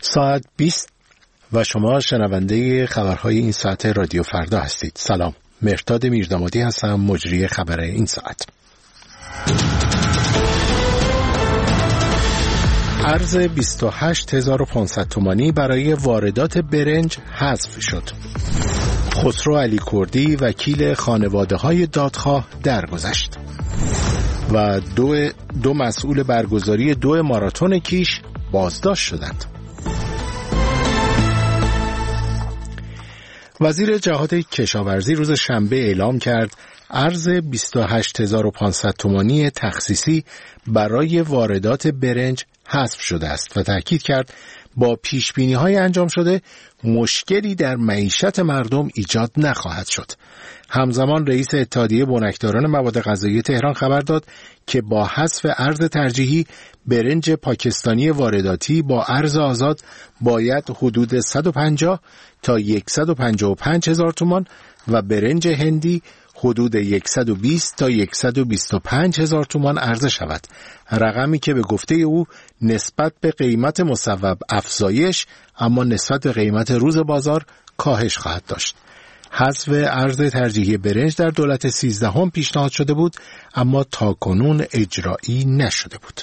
ساعت 20 و شما شنونده خبرهای این ساعت رادیو فردا هستید. سلام، مهرداد میردامادی هستم، مجری خبر این ساعت. ارز 28500 تومانی برای واردات برنج حذف شد. خسرو علی کردی وکیل خانواده‌های دادخواه درگذشت و دو مسئول برگزاری 2 ماراتون کیش بازداشت شدند. وزیر جهاد کشاورزی روز شنبه اعلام کرد ارز 28500 تومانی تخصیصی برای واردات برنج حذف شده است و تاکید کرد با پیشبینی‌های انجام شده مشکلی در معیشت مردم ایجاد نخواهد شد. همزمان رئیس اتحادیه بنکداران مواد غذایی تهران خبر داد که با حذف ارز ترجیحی برنج پاکستانی وارداتی با ارز آزاد باید حدود 150 تا 155 هزار تومان و برنج هندی حدود 120 تا 125 هزار تومان عرضه شود، رقمی که به گفته او نسبت به قیمت مصوب افزایش اما نسبت به قیمت روز بازار کاهش خواهد داشت. حذف ارز ترجیحی برنج در دولت 13 پیشنهاد شده بود اما تاکنون اجرایی نشده بود.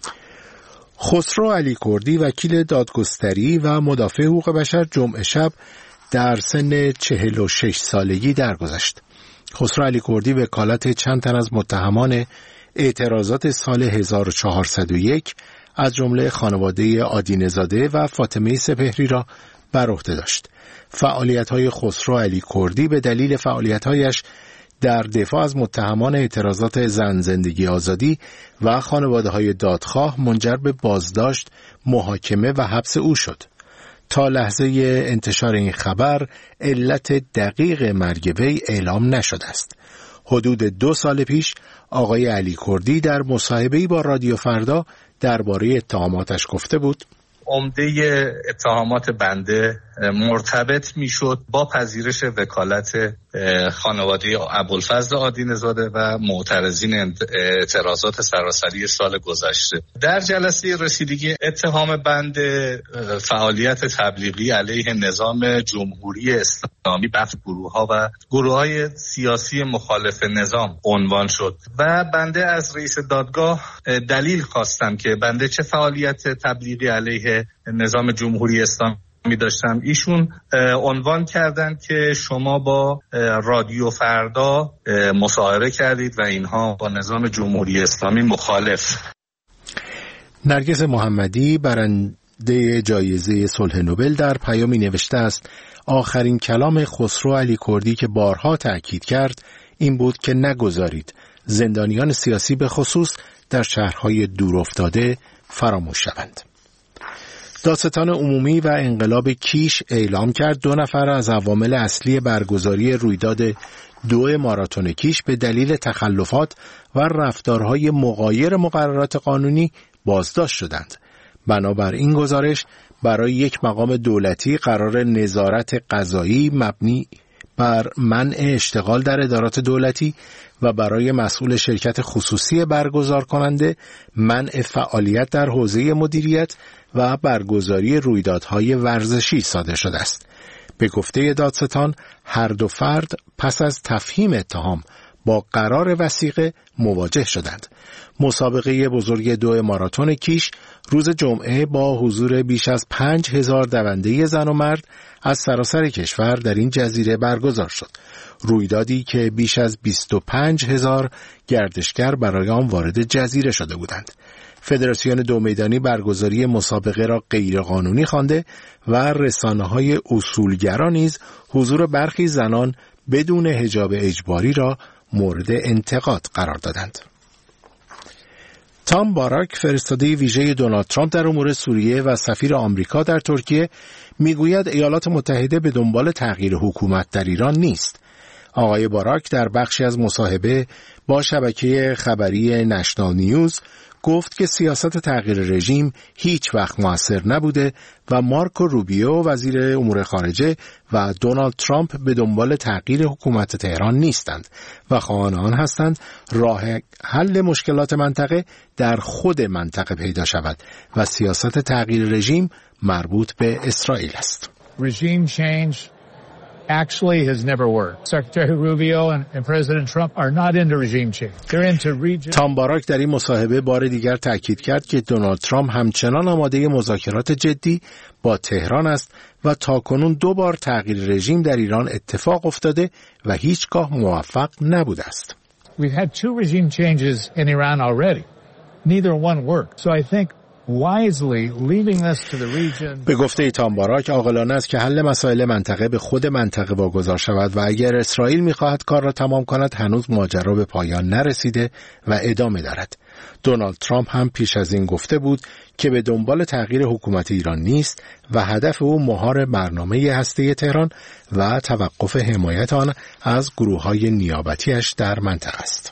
خسرو علی کردی وکیل دادگستری و مدافع حقوق بشر جمعه شب در سن 46 سالگی درگذشت. خسرو علی کردی وکالت چند تن از متهمان اعتراضات سال 1401 از جمله خانواده آدینه‌زاده و فاطمه سپهری را بر عهده داشت. فعالیت‌های خسرو علی کردی به دلیل فعالیت‌هایش در دفاع از متهمان اعتراضات زن، زندگی، آزادی و خانواده‌های دادخواه منجر به بازداشت، محاکمه و حبس او شد. تا لحظه انتشار این خبر علت دقیق مرگ وی اعلام نشده است. حدود 2 سال پیش آقای علی کردی در مصاحبه‌ای با رادیو فردا درباره اتهاماتش گفته بود: عمده اتهامات بنده مرتبط میشد با پذیرش وکالت خانواده ابوالفضل آدینه‌زاده و معترضین اعتراضات سراسری سال گذشته. در جلسه رسیدگی اتهام بنده فعالیت تبلیغی علیه نظام جمهوری اسلامی بخش گروه‌ها و گروه‌های سیاسی مخالف نظام عنوان شد و بنده از رئیس دادگاه دلیل خواستم که بنده چه فعالیت تبلیغی علیه نظام جمهوری اسلامی می داشتم. ایشون عنوان کردند که شما با رادیو فردا مصاحبه کردید و اینها با نظام جمهوری اسلامی مخالف. نرگس محمدی برنده جایزه صلح نوبل در پیامی نوشته است آخرین کلام خسرو علی کردی که بارها تأکید کرد این بود که نگذارید زندانیان سیاسی به خصوص در شهرهای دورافتاده فراموش شوند. دادستان عمومی و انقلاب کیش اعلام کرد 2 نفر از عوامل اصلی برگزاری رویداد 2 ماراتون کیش به دلیل تخلفات و رفتارهای مغایر مقررات قانونی بازداشت شدند. بنابر این گزارش برای یک مقام دولتی قرار نظارت قضایی مبنی بر منع اشتغال در ادارات دولتی و برای مسئول شرکت خصوصی برگزار کننده منع فعالیت در حوزه مدیریت و برگزاری رویدادهای ورزشی صادر شده است. به گفته دادستان هر 2 فرد پس از تفهیم اتهام با قرار وثیقه مواجه شدند. مسابقه بزرگ 2 ماراتون کیش روز جمعه با حضور بیش از 5000 دونده زن و مرد از سراسر کشور در این جزیره برگزار شد. رویدادی که بیش از 25000 گردشگر برای آن وارد جزیره شده بودند. فدراسیون 2 میدانی برگزاری مسابقه را غیرقانونی خوانده و رسانه‌های اصولگرا نیز حضور برخی زنان بدون حجاب اجباری را مورد انتقاد قرار دادند. تام باراک فرستاده ویژه دونالد ترامپ در امور سوریه و سفیر آمریکا در ترکیه میگوید ایالات متحده به دنبال تغییر حکومت در ایران نیست. آقای باراک در بخشی از مصاحبه با شبکه خبری نشنال نیوز گفت که سیاست تغییر رژیم هیچ وقت موثر نبوده و مارکو روبیو وزیر امور خارجه و دونالد ترامپ به دنبال تغییر حکومت تهران نیستند و خواهان آن هستند راه حل مشکلات منطقه در خود منطقه پیدا شود و سیاست تغییر رژیم مربوط به اسرائیل است. Regime change actually has never worked. Secretary Rubio and President Trump are not into regime change. They're into region. تام باراک در این مصاحبه بار دیگر تاکید کرد که دونالد ترامپ همچنان آماده مذاکرات جدی با تهران است و تاکنون 2 بار تغییر رژیم در ایران اتفاق افتاده و هیچگاه موفق نبوده است. We've had 2 regime changes in Iran already. Neither one worked. So I think wisely leaving this to the region. به گفته تام باراک عاقلانه است که حل مسائل منطقه به خود منطقه واگذار شود و اگر اسرائیل می‌خواهد کار را تمام کند هنوز ماجرا به پایان نرسیده و ادامه دارد. دونالد ترامپ هم پیش از این گفته بود که به دنبال تغییر حکومت ایران نیست و هدف او مهار برنامه هسته تهران و توقف حمایت آن از گروه‌های نیابتی‌اش در منطقه است.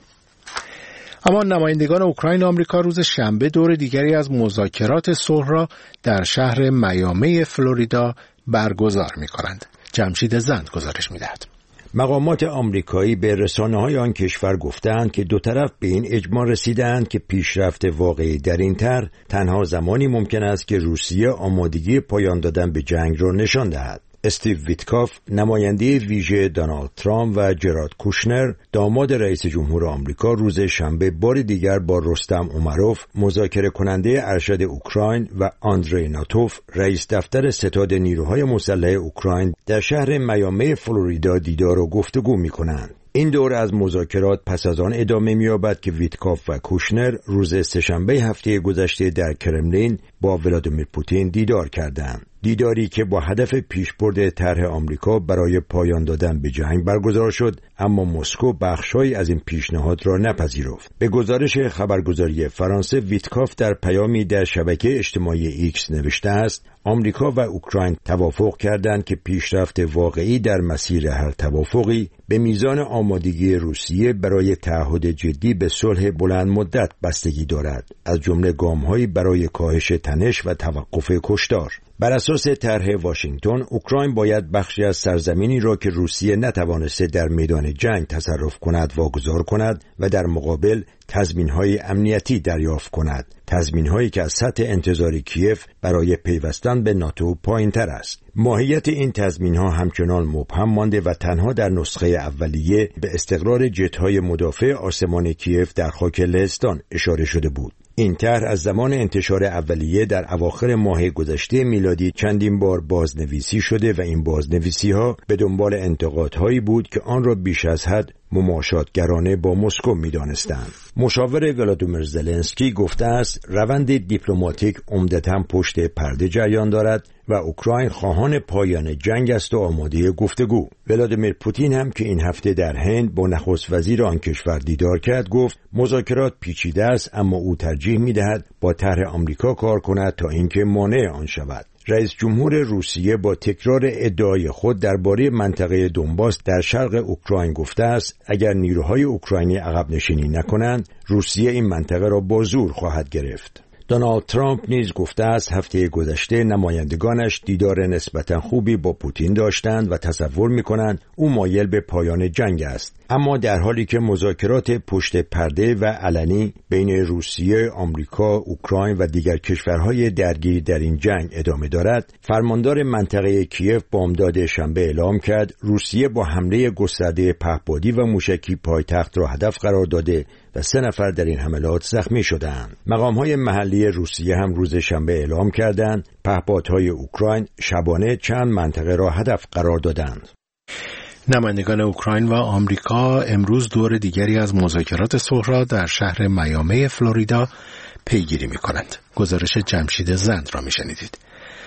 اما نمایندگان اوکراین و آمریکا روز شنبه دور دیگری از مذاکرات صلح را در شهر میامی فلوریدا برگزار می‌کنند. جمشید زند گزارش می‌دهد. مقامات آمریکایی به رسانه‌های آن کشور گفتند که 2 طرف به این اجماع رسیدند که پیشرفت واقعی در این طرح تنها زمانی ممکن است که روسیه آمادگی پایان دادن به جنگ را نشان دهد. استیو ویتکاف، نماینده ویژه دونالد ترامپ و جرارد کوشنر، داماد رئیس جمهور آمریکا، روز شنبه بار دیگر با رستم اومروف، مذاکره کننده ارشد اوکراین و آندری ناتوف، رئیس دفتر ستاد نیروهای مسلح اوکراین، در شهر میامی فلوریدا دیدار و گفتگو می‌کنند. این دور از مذاکرات پس از آن ادامه می‌یابد که ویتکاف و کوشنر روز سه‌شنبه هفته گذشته در کرملین با ولادیمیر پوتین دیدار کردند. دیداری که با هدف پیشبرد طرح آمریکا برای پایان دادن به جنگ برگزار شد، اما مسکو بخش‌هایی از این پیشنهاد را نپذیرفت. به گزارش خبرگزاری فرانسه، ویتکاف در پیامی در شبکه اجتماعی ایکس نوشته است: آمریکا و اوکراین توافق کردند که پیشرفت واقعی در مسیر هر توافقی به میزان آمادگی روسیه برای تعهد جدی به صلح بلند مدت بستگی دارد، از جمله گام‌هایی برای کاهش تنش و توقف کشتار. بر اساس طرح واشنگتن، اوکراین باید بخشی از سرزمینی را که روسیه نتوانسته در میدان جنگ تصرف کند واگذار کند و در مقابل تضمین‌های امنیتی دریافت کند، تضمین‌هایی که از سطح انتظاری کیف برای پیوستن به ناتو پایین‌تر است. ماهیت این تضمین‌ها همچنان مبهم مانده و تنها در نسخه اولیه به استقرار جت‌های مدافع آسمان کیف در خاک لهستان اشاره شده بود. این طرح از زمان انتشار اولیه در اواخر ماه گذشته میلادی چندین بار بازنویسی شده و این بازنویسی‌ها به دنبال انتقادهایی بود که آن را بیش از حد مماشاتگرانه با مسکو می‌دانستند. مشاور ولادیمیر زلنسکی گفته است روند دیپلماتیک عمدتاً پشت پرده جریان دارد و اوکراین خواهان پایان جنگ است و آماده گفتگو. ولادیمیر پوتین هم که این هفته در هند با نخست وزیر آن کشور دیدار کرد گفت مذاکرات پیچیده است، اما او ترجیح می‌دهد با طرح آمریکا کار کند تا اینکه مانع آن شود. رئیس جمهور روسیه با تکرار ادعای خود درباره منطقه دونباس در شرق اوکراین گفته است اگر نیروهای اوکراینی عقب نشینی نکنند، روسیه این منطقه را با زور خواهد گرفت. دونالد ترامپ نیز گفته است هفته گذشته نمایندگانش دیدار نسبتاً خوبی با پوتین داشتند و تصور می‌کنند او مایل به پایان جنگ است. اما در حالی که مذاکرات پشت پرده و علنی بین روسیه، آمریکا، اوکراین و دیگر کشورهای درگیر در این جنگ ادامه دارد، فرماندار منطقه کیف بامداد شنبه اعلام کرد روسیه با حمله گسترده پهپادی و موشکی پایتخت را هدف قرار داده و 3 نفر در این حملات زخمی شدند. مقام‌های محلی روسیه هم روز شنبه اعلام کردند پهپادهای اوکراین شبانه چند منطقه را هدف قرار دادند. نمایندگان اوکراین و آمریکا امروز دور دیگری از مذاکرات صلح را در شهر میامی فلوریدا پیگیری می‌کنند. گزارش جمشید زند را می‌شنیدید.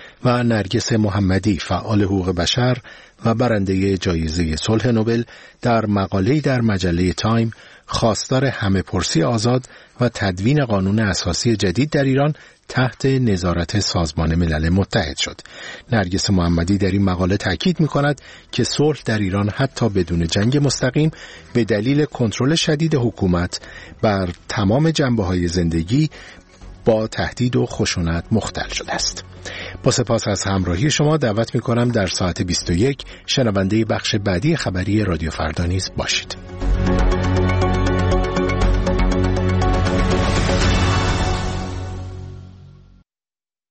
و نرگس محمدی، فعال حقوق بشر و برنده جایزه صلح نوبل، در مقاله‌ای در مجله تایم خواستار همه‌پرسی آزاد و تدوین قانون اساسی جدید در ایران تحت نظارت سازمان ملل متحد شد. نرگس محمدی در این مقاله تاکید می‌کند که صلح در ایران حتی بدون جنگ مستقیم به دلیل کنترل شدید حکومت بر تمام جنبه‌های زندگی با تهدید و خشونت مختل شده است. با سپاس از همراهی شما دعوت می‌کنم در ساعت 21 شنونده بخش بعدی خبری رادیو فردا نیز باشید.